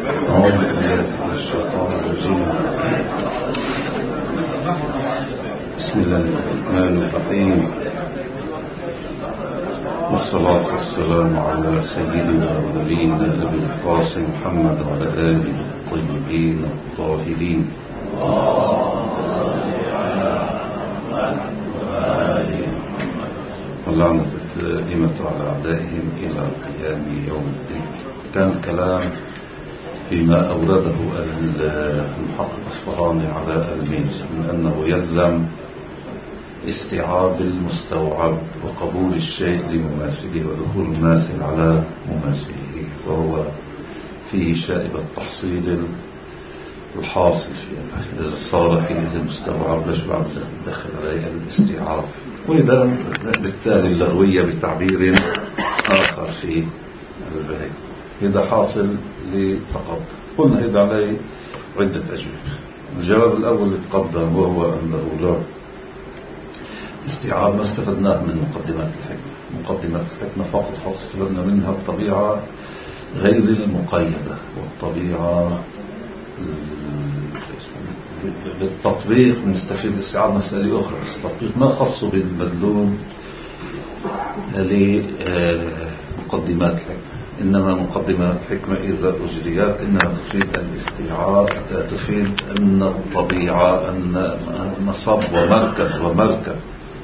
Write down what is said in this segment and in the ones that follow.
أعوذ بالله من الشيطان الرجيم. بسم الله الرحمن الرحيم، والصلاة والسلام على سيدنا ونبينا أبي القاسم محمد وعلى آله الطيبين الطاهرين. واللعنة الدائمة على أعدائهم إلى قيام يوم الدين. كان كلام فيما أورده المحقق الأصفهاني على الميز من أنه يلزم استيعاب المستوعب وقبول الشيء لمماثله ودخول المماثل على مماثله، وهو فيه شائبة تحصيل الحاصل فيه. إذا صار حينئذ المستوعب ليش بعد تدخل عليه الاستيعاب، وإذا بالتالي اللغوية بتعبير آخر في البيت. إذا حاصل لفقط قلنا إذا عليه عدة أجوبة. الجواب الأول اللي تقدم وهو أنه لا استيعاب ما استفدناه من مقدمات الحكمة. مقدمات الحكمة فقط استفدنا منها الطبيعة غير المقيدة، والطبيعة بالتطبيق نستفيد استيعاب مسائل أخرى، بس التطبيق ما خصه بالمدلول لمقدمات الحكمة. إنما مقدمات الحكمة إذا أجريات إنها تفيد الاستيعاب، تفيد أن الطبيعة أن مصب ومركز ومركب.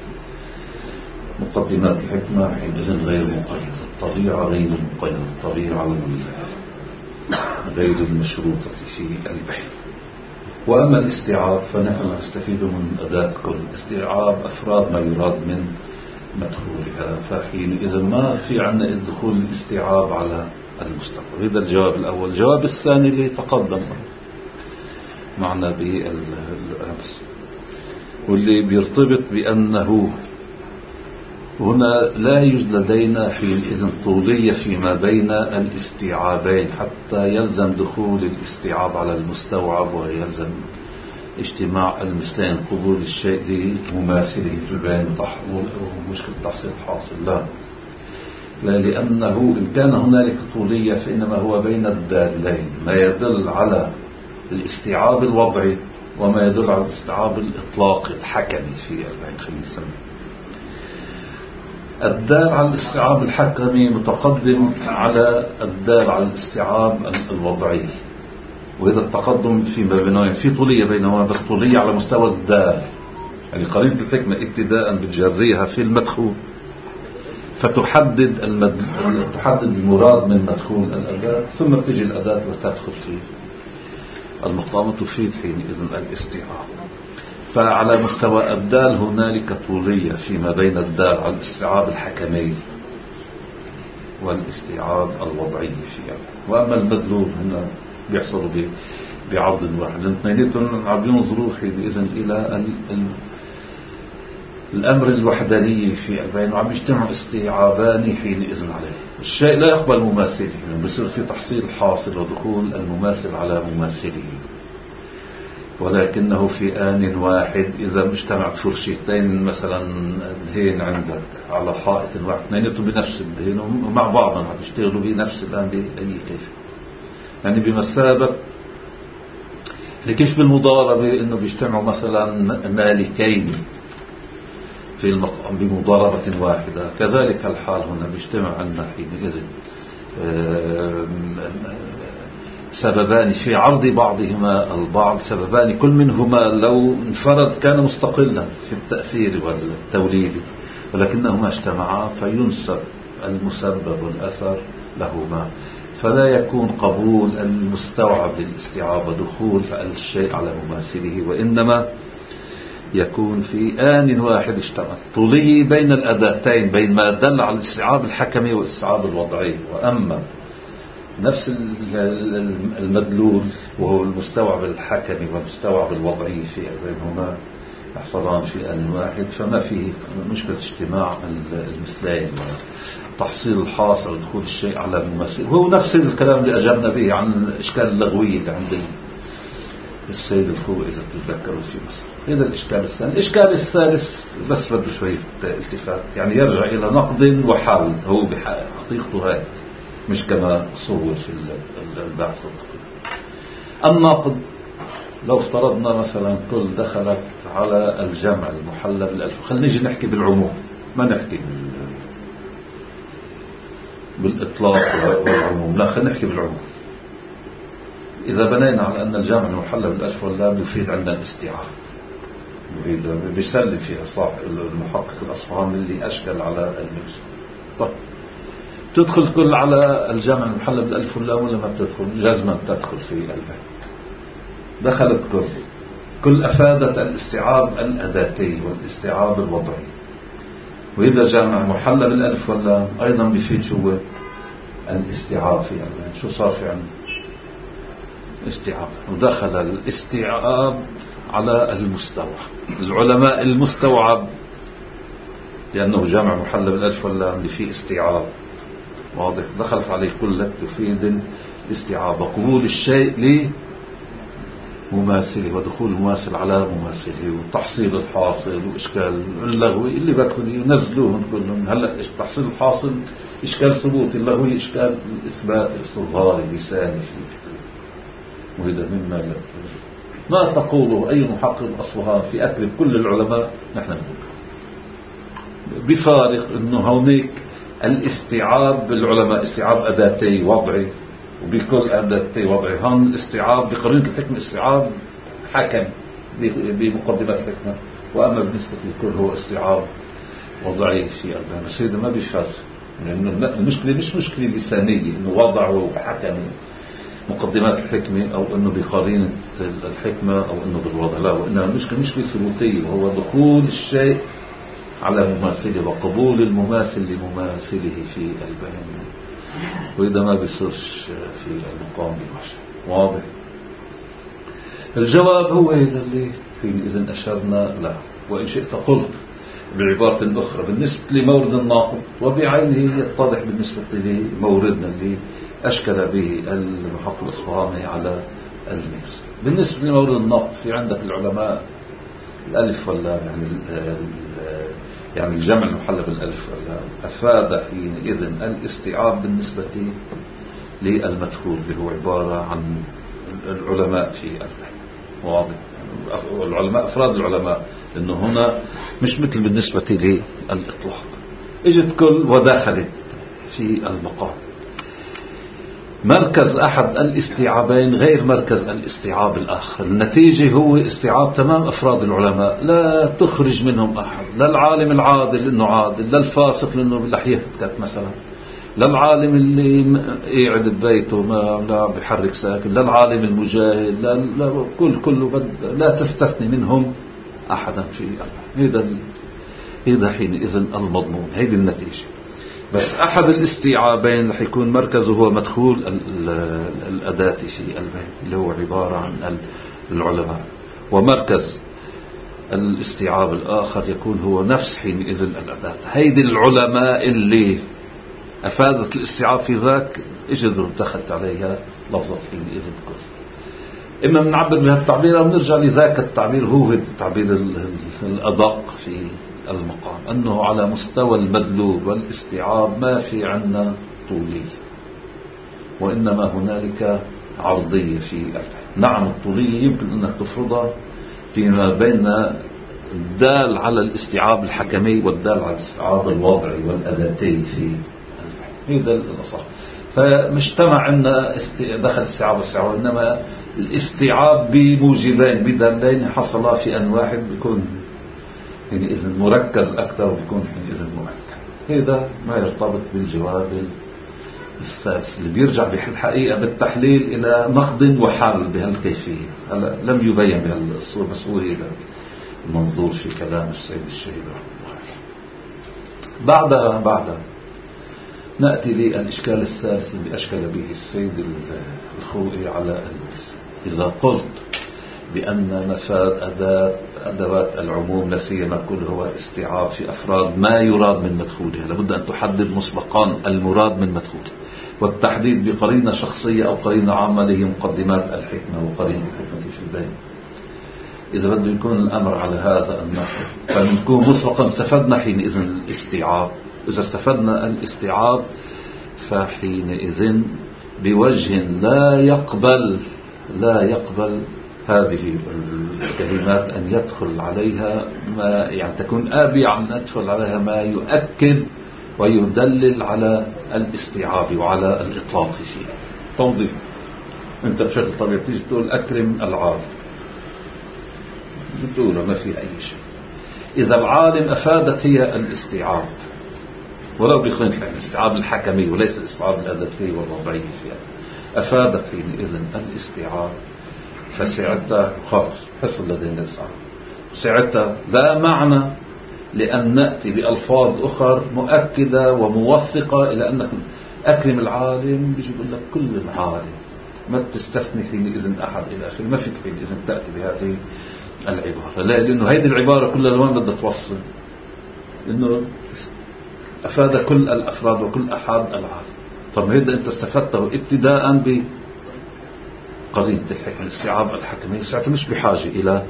مقدمات الحكمة حينئذ غير مقيدة، الطبيعة غير مقيدة، الطبيعة غير المشروطة في البحث. وأما الاستيعاب فنحن نستفيد من أداة كل استيعاب أفراد ما يراد من مدخولها، فحينئذ ما في عنا الدخول الاستيعاب على المستقبل. هذا الجواب الأول. الجواب الثاني اللي تقدم معنا بالأمس واللي بيرتبط بأنه هنا لا يوجد لدينا حينئذ طولية فيما بين الاستيعابين حتى يلزم دخول الاستيعاب على المستوعب، ويلزم اجتماع المثلين قبول الشيء لمماثله في البيان ومشكلة تحصيل حاصل. لا، لأنه إن كان هنالك طولية فإنما هو بين الدالين، ما يدل على الاستيعاب الوضعي وما يدل على الاستيعاب الإطلاقي الحكمي في البيان. خلينا نسميه الدال على الاستيعاب الحكمي متقدم على الدال على الاستيعاب الوضعي، وإذا التقدم فيما بينهما في طولية بينهما، بس طولية على مستوى الدال. يعني قرينة الحكمة ابتداء بتجريها في المدخول فتحدد المراد من مدخول الأداة، ثم تجي الأداة وتدخل في المقام تفيد حينئذ الاستيعاب. فعلى مستوى الدال هنالك طولية فيما بين الدال على الاستيعاب الحكمي والاستيعاب الوضعي فيها. وأما المدلول هنا بيحصلوا بعرض واحد، الاثنين عم ينظروا حينئذ إلى الأمر الوحداني في البيان، وعم يجتمعوا استيعابان حينئذ عليه. الشيء لا يقبل مماثله، يعني بصير في تحصيل حاصل ودخول المماثل على مماثله، ولكنه في آن واحد. إذا اجتمعت فرشيتين مثلا دهين عندك على حائط واحد، اثنيناتهم بنفس الدهين ومع بعضهم عم يشتغلوا بنفس الآن بأي كيف، يعني بمثابة لكيش بالمضاربة إنه بيجتمعوا مثلا مالكين في المقام بمضاربة واحدة، كذلك الحال هنا بيجتمع عندنا حينئذ سببان في عرض بعضهما البعض، سببان كل منهما لو انفرد كان مستقلا في التأثير والتوليد، ولكنهما اجتمعا فينسب المسبب والأثر لهما، فلا يكون قبول المستوعب للاستيعاب ودخول الشيء على مماثله، وإنما يكون في آن واحد اجتمع طولي بين الأداتين، بين ما دل على الاستيعاب الحكمي والاستيعاب الوضعي. وأما نفس المدلول وهو المستوعب الحكمي والمستوعب الوضعي في بينهما يحصلان في آن واحد، فما فيه مشكلة اجتماع المثلين وتحصيل الحاصل ودخول الشيء على مماثله. هو نفس الكلام اللي أجبنا به عن الإشكال اللغوي اللي عند السيد الخوئي إذا تتذكروا في مصر. هذا الإشكال الثاني. الإشكال الثالث بس بده شوية التفات، يعني يرجع إلى نقد وحل، هو بحقيقته هاي مش كما صور في البحث الدقيق. الناقض لو افترضنا مثلا كل دخلت على الجمع المحلى بالألف، خلينا نيجي نحكي بالعموم ما نحكي بالإطلاق والعموم، لا خلينا نحكي بالعموم. إذا بنينا على أن الجمع المحلى بالألف واللام يفيد عندنا الاستيعاب، بيسلم فيها صاحب المحقق الأصفهاني اللي أشكل على الميز. طيب تدخل كل على الجمع المحلى بالألف واللام ولا ما بتدخل؟ جزما تدخل في الباب. دخلت كل أفادت الاستيعاب الأداتي والاستيعاب الوضعي. وإذا جمع محلى بالألف واللام أيضا بيفيد شو الاستيعاب في الباب. شو صار في عندنا؟ استيعاب. ودخل الاستيعاب على المستوى. العلماء المستوعب لأنه جمع محلى بالألف واللام اللي فيه استيعاب واضح، دخلت عليه كلك يفيد الاستيعاب وقبول الشيء لمماثله ودخول المماثل على مماثله وتحصيل الحاصل وإشكال اللغوي اللي بدكم ينزلوهم كلهم. هلا تحصيل الحاصل إشكال ثبوت، اللغوي إشكال الإثبات الاستظهاري اللساني فيه. وهذا مما ما تقوله أي محقق أصفهان في أكل كل العلماء نحن نقول بفارق أنه هونيك الاستيعاب بالعلماء استيعاب أداتي وضعي، وبكل أداتي وضعي هون الاستيعاب بقرينة الحكمة استيعاب حكم بمقدمات الحكمة، وأما بالنسبة للكل هو استيعاب وضعي في الباب. بس هذا ما بيفرق، لأنه المشكلة مش مشكلة لسانية إنه وضعه وحكم مقدمات الحكمة أو أنه بقرينة الحكمة أو أنه بالوضع، لا، وإنما مشكلة ثبوتية، وهو دخول الشيء على مماثله وقبول المماثل لمماثله في البيان. وإذا ما بيصيرش في المقام بالوحشة. واضح؟ الجواب هو هذا اللي حينئذ أشرنا له. وإن شئت قلت بعبارة أخرى بالنسبة لمورد الناقض وبعينه يتضح بالنسبة لموردنا اللي أشكل به المحقق الأصفهاني على الميز. بالنسبة لمورد الناقض في عندك العلماء الألف واللام يعني الجمع المحلى بالألف واللام أفاد حينئذ الاستيعاب بالنسبة للمدخول اللي هو عبارة عن العلماء في البحث. واضح؟ العلماء أفراد العلماء، لأنه هنا مش مثل بالنسبة للإطلاق. اجت كل ودخلت في المقام. مركز أحد الاستيعابين غير مركز الاستيعاب الآخر. النتيجة هو استيعاب تمام أفراد العلماء، لا تخرج منهم أحد، لا العالم العادل إنه عادل، لا الفاسق لأنه بالله يهتكت مثلا، لا العالم اللي يقعد ببيته ما لا بيحرك ساكن، لا العالم المجاهد، لا كله لا تستثني منهم أحدا في هذا حينئذ المضمون. هذه النتيجة. بس أحد الاستيعابين رح يكون مركزه هو مدخول الأداة في البيان اللي هو عبارة عن العلماء، ومركز الاستيعاب الآخر يكون هو نفس حينئذ الأداة. هيدي العلماء اللي أفادت الاستيعاب في ذاك اجدوا دخلت عليها لفظة حينئذ كل. إما بنعبر بهالتعبير أو نرجع لذاك التعبير، هو التعبير الأدق في المقام، أنه على مستوى المدلول والاستيعاب ما في عنا طولية، وإنما هنالك عرضية في البحث. نعم الطولية يمكن أنك تفرضها فيما بين الدال على الاستيعاب الحكمي والدال على الاستيعاب الوضعي والأداتي في البحث. هذا الأصح. فمجتمع عندنا دخل استيعاب واستيعاب، إنما الاستيعاب بموجبين بدلين حصل في أن واحد بيكون يعني إذن مركز أكثر وبيكون إذن مؤكد. هذا ما يرتبط بالجواب الثالث اللي بيرجع بالحقيقة بالتحليل إلى نقد وحل بهالكيفية. هلا لم يبين بهالصورة، بس هو هذا المنظور في كلام السيد الشهيد رحمه الله. بعدها نأتي للإشكال الثالث اللي أشكل به السيد الخوئي على إذا قلت بأن مفاد أدوات العموم لا سيما كل هو استيعاب في أفراد ما يراد من مدخولها، لابد أن تحدد مسبقا المراد من مدخوله، والتحديد بقرينة شخصية أو قرينة عامة اللي هي مقدمات الحكمة وقرينة الحكمة في البين. إذا بده يكون الأمر على هذا النحو فنكون مسبقا استفدنا حينئذ الاستيعاب. إذا استفدنا الاستيعاب فحينئذ بوجه لا يقبل هذه الكلمات أن يدخل عليها ما يعني تكون آبية أن يدخل عليها ما يؤكد ويدلل على الاستيعاب وعلى الإطلاق فيه. توضيح: أنت بشكل طبيعي تيجي تقول أكرم العالم، بتقوله ما فيها أي شيء. إذا العالم أفادت هي الاستيعاب، ولو بقرينة الاستيعاب الحكمي وليس الاستيعاب الأدبي والوضعي فيها، أفادت حينئذ الاستيعاب، فساعتها خلاص حصل لدينا الاستيعاب. ساعتها لا معنى لأن نأتي بألفاظ أخرى مؤكدة وموثقة إلى أنك أكرم العالم، بيجي يقول لك كل العالم، ما تستثني حينئذ أحد إلى آخره، ما فيك حينئذ تأتي بهذه العبارة. لا، لأنه هذه العبارة كلها لوين بدها توصل؟ إنه أفاد كل الأفراد وكل أحد العالم. طب هذا أنت استفدته ابتداء بقرينة الحكمة الاستيعاب الحكمي، ساعتها مش بحاجة إلى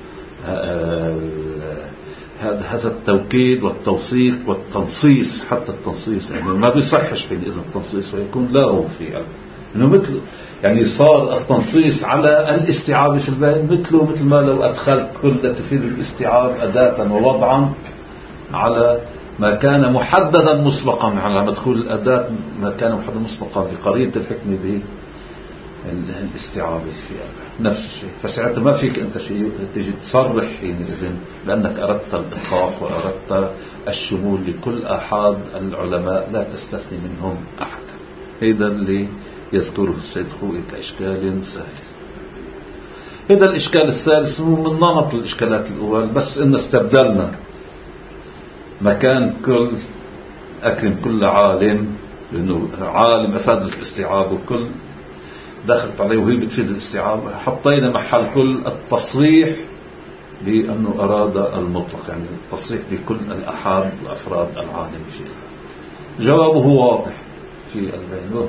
هذا التوكيد والتوثيق والتنصيص. حتى التنصيص يعني ما بيصحش في إذن التنصيص ويكون لاغو فيه، إنه مثل يعني صار التنصيص على الاستيعاب في البيان مثل ما لو أدخلت كل تفيد الاستيعاب أداة ووضعا على ما كان محددا مسبقا، على مدخول الأداة ما كان محددا مسبقا بقرينة الحكمة بالاستيعاب في نفس الشيء. فساعتها ما فيك أنت شيء تجي تصرح حينئذ بأنك أردت الإطلاق وأردت الشمول لكل أحد العلماء لا تستثني منهم أحد. هذا اللي يذكره السيد خوئي كإشكال ثالث. هذا الإشكال الثالث من نمط الإشكالات الأول، بس إن استبدلنا مكان كل أكرم كل عالم، لأنه عالم أفاد الاستيعاب وكل دخلت عليه وهي بتفيد الاستيعاب، حطينا محل كل التصريح بأنه أراد المطلق، يعني التصريح بكل الأحاد وأفراد العالم فيه. جوابه واضح في البيان.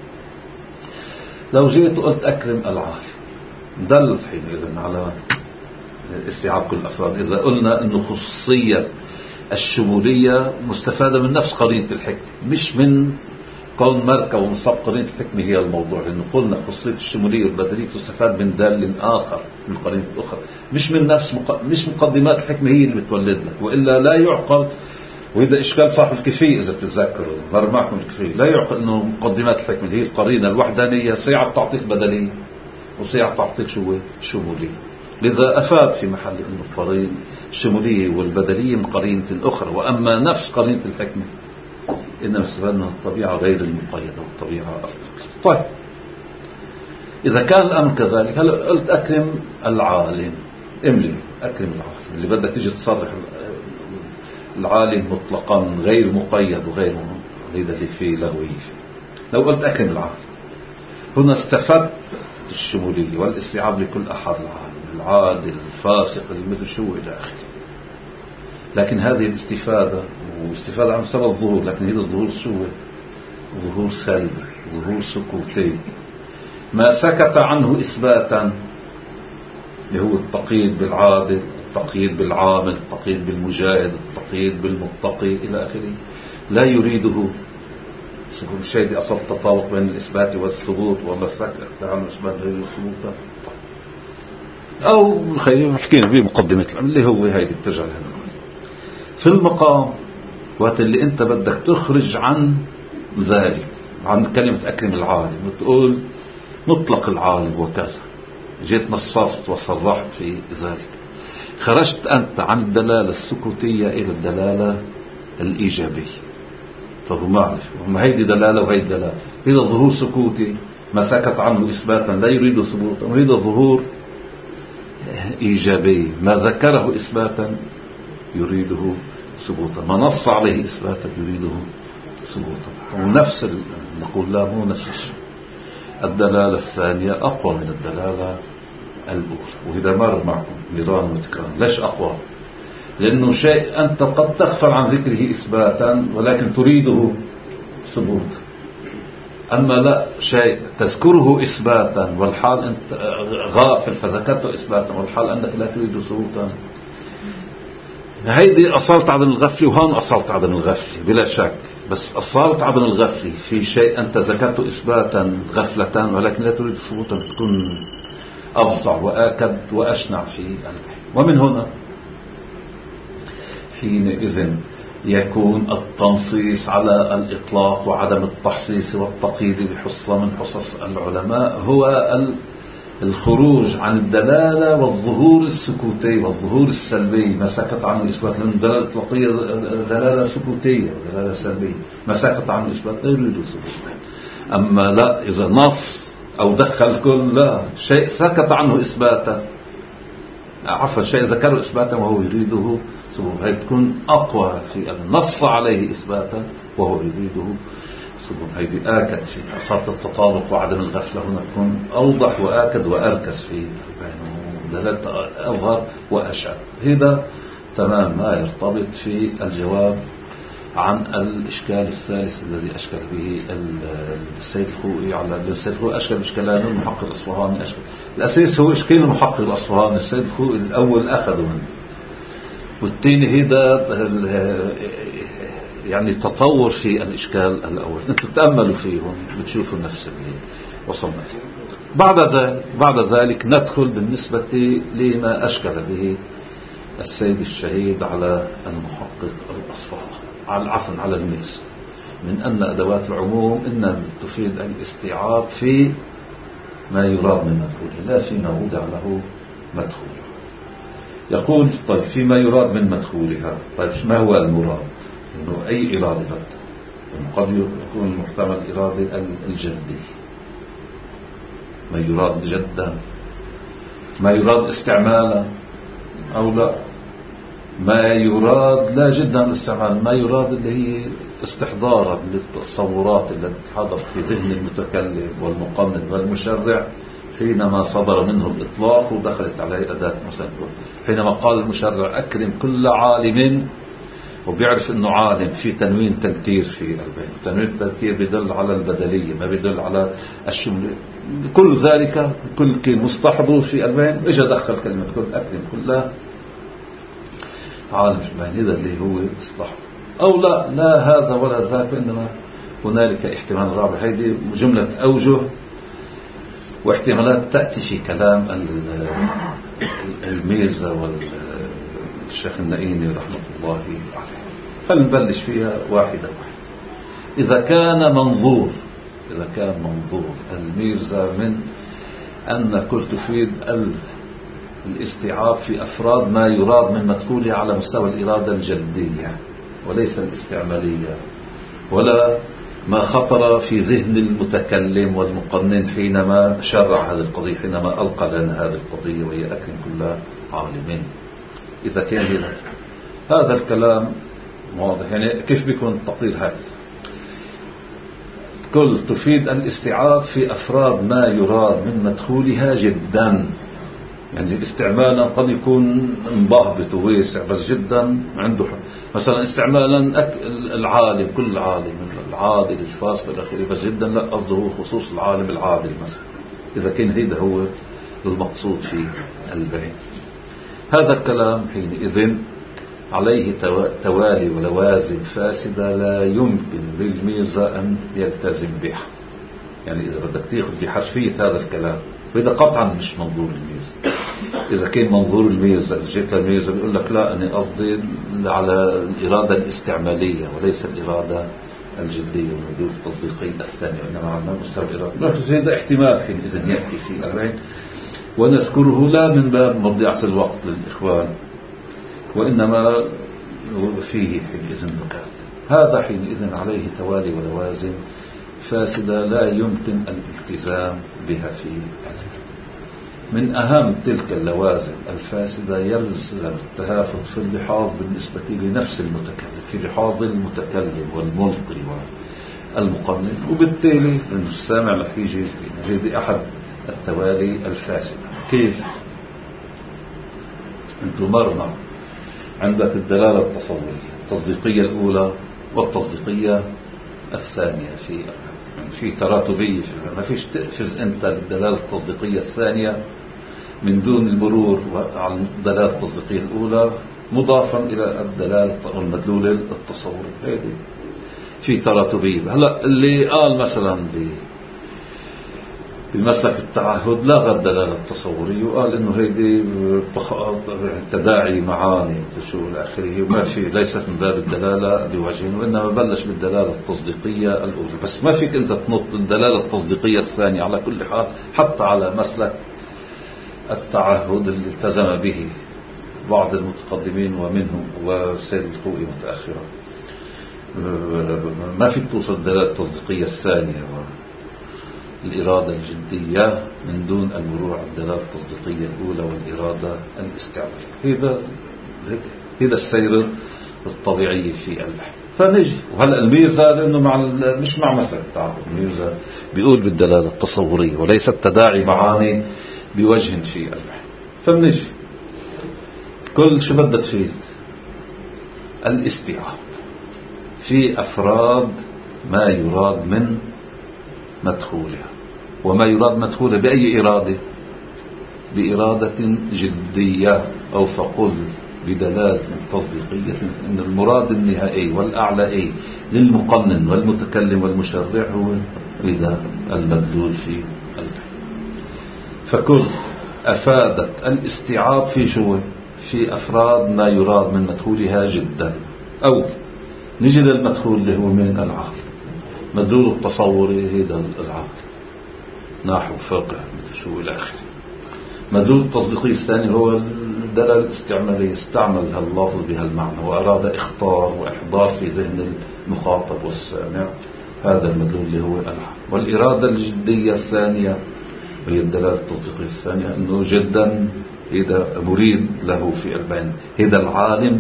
لو جيت وقلت أكرم العالم دل حينئذ على استيعاب كل الأفراد. إذا قلنا أنه خصوصية الشمولية مستفادة من نفس قرينة الحكمة، مش من كون ماركة ومصاب قرينة الحكمة هي الموضوع، لأنه قلنا خصوصية الشمولية والبدلية تستفاد من دال آخر من قرينة أخرى، مش من نفس مش مقدمات الحكمة هي اللي بتولد لك، وإلا لا يعقل. وإذا إشكال صاحب الكفية إذا بتتذكروا مر معكم الكفية، لا يعقل أنه مقدمات الحكمة هي القرينة الوحدانية ساعة بتعطيك بدلية وساعة بتعطيك شمولية. لذا أفاد في محل أن القرينة الشمولية والبدلية من قرينة أخرى، وأما نفس قرينة الحكمة إنما استفادنا الطبيعة غير المقيدة والطبيعة أفضل. طيب إذا كان الأمر كذلك، هل قلت أكرم العالم، املي أكرم العالم اللي بدك تيجي تصرح العالم مطلقا غير مقيد وغير هذا اللي فيه لغوية. لو قلت أكرم العالم هنا استفدت الشمولية والاستيعاب لكل أحد العالم، العادل الفاسق المدر شو إلى آخره. لكن هذه الاستفادة واستفادة عن سبب الظهور، لكن هذا الظهور شو؟ ظهور سلبي، ظهور سكوتي. ما سكت عنه إثباتا اللي هو التقييد بالعادل، التقييد بالعامل، التقييد بالمجاهد، التقييد بالمتقي إلى آخره، لا يريده الشيء دي أصل التطابق بين الإثبات والثبوت، وما سكت عنه إثبات غير الثبوت. أو خلينا حكينا بمقدمة اللي هو هيدي بترجع لها في المقام وقت اللي أنت بدك تخرج عن ذلك، عن كلمة أكرم العالم وتقول مطلق العالم وكذا، جيت نصصت وصرحت في ذلك، خرجت أنت عن الدلالة السكوتية إلى الدلالة الإيجابية. فهو معرف وما هيدي دلالة وهيدي دلالة، هذا ظهور سكوتي ما سكت عنه إثباتا لا يريد ثبوتا، وهذا ظهور إيجابي ما ذكره إثباتا يريده ثبوتا، ما نص عليه إثباتا يريده ثبوتا. ونفس نقول لا، مو نفس الشيء. الدلالة الثانية أقوى من الدلالة الأولى، وإذا مر معكم مرارا وتكرارا. ليش أقوى؟ لأنه شيء أنت قد تغفل عن ذكره إثباتا ولكن تريده ثبوتا، أما لا شيء تذكره إثباتا والحال أنت غافل فذكرته إثباتا والحال أنك لا تريد ثبوتا. هيدي أصلت عدم الغفلة، وهون أصلت عدم الغفلة بلا شك. بس أصالة عدم الغفلة في شيء أنت ذكرت إثباتا غفلة ولكن لا تريد ثبوتا، تكون أفظع وآكد وأشنع في البحث. ومن هنا حينئذ يكون التنصيص على الإطلاق وعدم التحصيص والتقييد بحصة من حصص العلماء هو الخروج عن الدلالة والظهور السكوتي والظهور السلبي. ما سكت عنه إثبات، لأن الدلالة الإطلاقية دلالة سكوتية ودلالة سلبية، ما سكت عنه إثبات لا يريد ثبوتا. أما لا، إذا نص أو دخل كل لا شيء سكت عنه إثباتا، عفوا شيء ذكره إثباتا وهو يريده ثبوتا، هي تكون أقوى في النص عليه إثباتا وهو يريده ثبوتا. هذه آكد في أصالة التطابق وعدم الغفلة، هنا تكون أوضح وآكد وأركز في دلالة أظهر وأشعر. هذا تمام ما يرتبط في الجواب عن الإشكال الثالث الذي أشكل به السيد الخوئي على السيد الخوئي. أشكل إشكالان، المحقق الأصفهاني أشكل الأساس هو إشكال المحقق الأصفهاني. السيد الخوئي الأول أخذه منه، والثاني هذا يعني تطور في الإشكال الأول. أنتم تتأملوا فيهم بتشوفوا نفس اللي وصلنا فيه. بعد ذلك ندخل بالنسبة لما أشكل به السيد الشهيد على المحقق الأصفهاني، على الميرزا، من أن أدوات العموم إنما تفيد الاستيعاب في ما يراد من مدخوله لا فيما وضع له مدخول. يقول طيب فيما يراد من مدخولها، طيب ما هو المراد؟ إنه أي إرادة بدأ، قد يكون محتمل إرادة الجدي، ما يراد جدا، ما يراد استعمالا أو لا، ما يراد لا جدا الاستعمال، ما يراد اللي هي استحضارا للتصورات التي حضرت في ذهن المتكلم والمقنن والمشرع حينما صدر منه الإطلاق ودخلت عليه أداة مثلا. حينما قال المشرع أكرم كل عالم، وبيعرف أنه عالم في تنوين تنكير في البين، تنوين التنكير بيدل على البدلية ما بيدل على الشمل، كل ذلك كل مستحضر في البين. إجا دخل كلمة كل أكرم كلها عالم في البين، هذا اللي هو استحضر أو لا هذا ولا ذاك، إنما هنالك احتمال رابع. هذه جملة أوجه واحتمالات تأتي في كلام الميرزا والشيخ النائيني رحمة الله عليه. خلينا نبلش فيها واحدة. إذا كان منظور الميرزا من أن كل تفيد الاستيعاب في أفراد ما يراد من مدخوله على مستوى الإرادة الجدية وليس الاستعمالية، ولا ما خطر في ذهن المتكلم والمقنن حينما شرع هذه القضية، حينما ألقى لنا هذه القضية وهي أكرم كل عالم. إذا كان هذا الكلام واضح، يعني كيف بيكون التقدير هكذا؟ كل تفيد الاستيعاب في أفراد ما يراد من مدخولها جدا، يعني استعمالا قد يكون مبهبط وواسع بس جدا عنده مثلا استعمالا العالم كل عالم العادل الفاصل الأخير بس جدا، لا قصده خصوص العالم العادل مثلا. إذا كان هذا هو المقصود في البين، هذا الكلام حينئذ عليه توالي ولوازم فاسدة لا يمكن للميرزا أن يلتزم بها. يعني إذا بدك تاخذ بحرفية هذا الكلام، وإذا قطعا مش منظور الميرزا. إذا كان منظور الميرزا جيت الميرزا بيقول لك لا أنا قصدي على الإرادة الاستعمالية وليس الإرادة الجدية والمدور التصديقية الثانية، إنما على مستوى الإرادة. هذا احتمال حينئذ يأتي في الأربعين، ونذكره لا من باب مضيعة الوقت للإخوان، وإنما فيه حينئذ نكات. هذا حينئذ عليه توالي ولوازم فاسدة لا يمكن الالتزام بها في العلم. من أهم تلك اللوازم الفاسدة يلزم التهافت في اللحاظ بالنسبة لنفس المتكلم، في لحاظ المتكلم والملقي والمقنن، وبالتالي السامع رح يجي. هذه أحد التوالي الفاسدة. كيف؟ أنتم مرنا عندك الدلالة التصديقية الأولى والتصديقية الثانية، في تراتبية، ما فيش تقفز أنت للدلالة التصديقية الثانية من دون المرور على الدلالة التصديقية الأولى مضافا إلى الدلالة والمدلول التصوري. هذه في تراتبية. هلا اللي قال مثلا بمسلك التعهد لا غير دلالة التصورية وقال إنه هيدي تداعي معاني شو الآخره وما في ليست من باب الدلالة بوجه، وإنما بلش بالدلالة التصديقية الأولى. بس ما فيك أنت تنط الدلالة التصديقية الثانية على كل حال، حتى على مسلك التعهد اللي التزم به بعض المتقدمين ومنهم وسيد الخوئي متأخرا. ما فيك توصل الدلالة التصديقية الثانية الإرادة الجدية من دون المرور على الدلالة التصديقية الأولى والإرادة الاستعمالية. هذا السير الطبيعي في البحث. فنجي وهلأ الميزة لأنه مش مع مسألة التعهد، الميزة بيقول بالدلالة التصورية وليس التداعي معاني بوجه في البحث. فبنجي كل شو بدها تفيد الاستيعاب في أفراد ما يراد من مدخولها. وما يراد مدخولها بأي إرادة؟ بإرادة جدية، أو فقل بدلالة تصديقية إن المراد النهائي والأعلى للمقنن والمتكلم والمشرع هو إذا المدلول في البحث. فكل أفادت الاستيعاب في شو؟ في أفراد ما يراد من مدخولها جدا. أو نجي للمدخول اللي هو من العقل، مدلول التصوري هذا العقل نحو فقه شو إلى آخره. مدلول التصديقي الثاني هو الدلالة الاستعمالية، استعمل هاللفظ بهالمعنى وأراد إخطار وإحضار في ذهن المخاطب والسامع هذا المدلول اللي هو العقل. والإرادة الجدية الثانية وهي الدلالة التصديقية الثانية أنه جدا إذا مريد له في البين هذا العالم،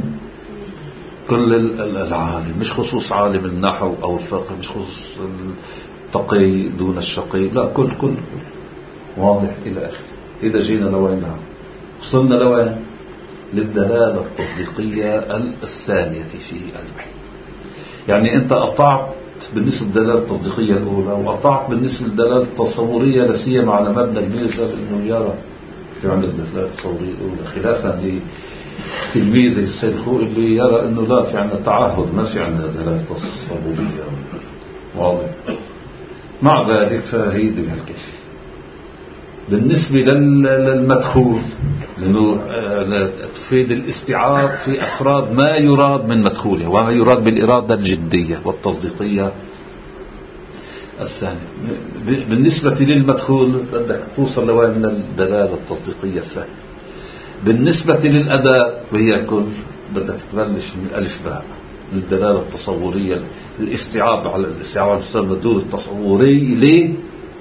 كل العالم، مش خصوص عالم النحو أو الفقه، مش خصوص التقي دون الشقي، لا كل واضح إلى آخره. إذا جينا لوين وصلنا لوين؟ للدلالة التصديقية الثانية في البحث. يعني أنت قطعت بالنسبة للدلالة التصديقية الأولى وقطعت بالنسبة للدلالة التصورية، لسيما على مبنى الميزة إنه يرى في عندك الدلالة التصورية الأولى، خلافا لتلميذ السيد الخوئي اللي يرى إنه لا في عندنا تعهد ما في عندنا دلالة تصورية. واضح؟ مع ذلك فهيدي بهالكيفية. بالنسبة للمدخول لأنه تفيد الاستيعاب في أفراد ما يراد من مدخوله وما يراد بالإرادة الجدية والتصديقية الثانية. بالنسبة للمدخول بدك توصل لوين من الدلالة التصديقية الثانية. بالنسبة للأداة وهي كل بدك تبلش من ألف باء للدلالة التصورية، الاستيعاب على الاستيعاب المدلول التصوري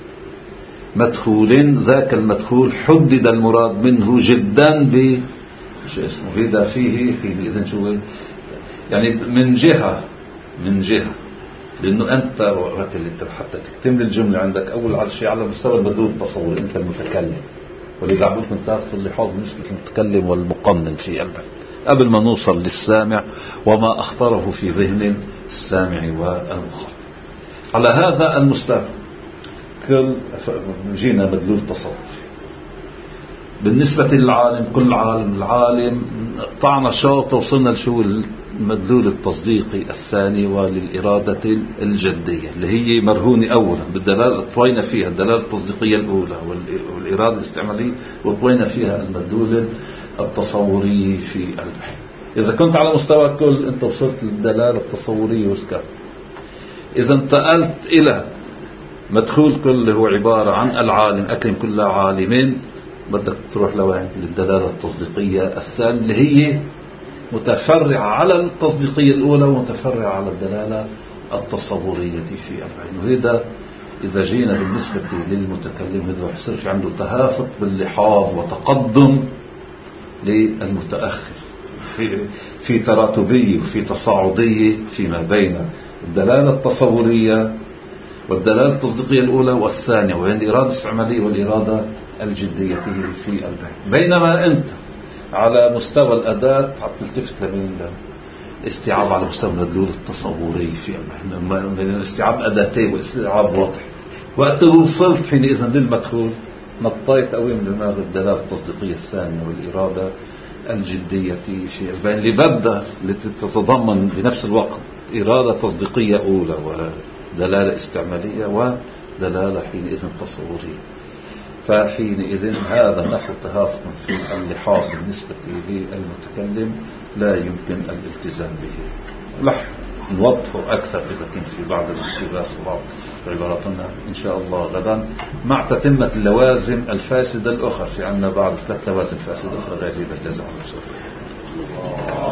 لمدخول، ذاك المدخول حدد المراد منه جدا شو اسمه هذا فيه إذن شو يعني من جهة لأنه أنت وقت اللي حتى تكتمل الجملة عندك أول شيء على مستوى المدلول التصوري أنت المتكلم، ولذا عبود من تاخذ اللحاظ بالنسبة للمتكلم والمقنن في قلبك قبل ما نوصل للسامع وما أخطره في ذهن السامع والمخاطب. على هذا المستوى كل جينا مدلول تصور. بالنسبة للعالم كل العالم قطعنا شوط وصلنا لشو المدلول التصديقي الثاني وللإرادة الجدية اللي هي مرهونة أولا بالدلالة طوينا فيها الدلالة التصديقية الأولى والإرادة الاستعمالية وطوينا فيها المدلول التصوري في البحث. إذا كنت على مستوى كل أنت وصلت للدلالة التصورية وسكت. إذا انتقلت إلى مدخول كل هو عبارة عن العالم أكرم كل عالمين، بدك تروح لوين؟ للدلالة التصديقية الثانية اللي هي متفرعة على التصديقية الأولى ومتفرعة على الدلالة التصورية في العين. وهذا إذا جينا بالنسبة للمتكلم هذا يصير في عنده تهافت باللحاظ وتقدم للمتأخر في تراتبية وفي تصاعدية فيما بين الدلالة التصورية والدلالة التصديقية الأولى والثانية، وهي الإرادة الاستعمالية والإرادة الجدية في البحث. بينما أنت على مستوى الأداة تلتفت لمين؟ الاستيعاب على مستوى المدلول التصوري في البحث، بين الاستيعاب أداتين واستيعاب واضح. وقت وصلت حينئذ للمدخول نطيت قوي من دماغ الدلالة التصديقية الثانية والإرادة الجدية في البحث اللي بدها تتضمن بنفس الوقت إرادة تصديقية أولى ودلالة استعمالية ودلالة حينئذ تصورية. فحينئذ هذا نحو تهافت في اللحاظ بالنسبة للمتكلم لا يمكن الالتزام به. لح نوضحه أكثر إذا كان في بعض الاقتباس وبعض عباراتنا إن شاء الله غدا مع تتمة اللوازم الفاسدة الأخرى. في عندنا بعض 3 لوازم فاسدة أخرى غير لازم نشوفها.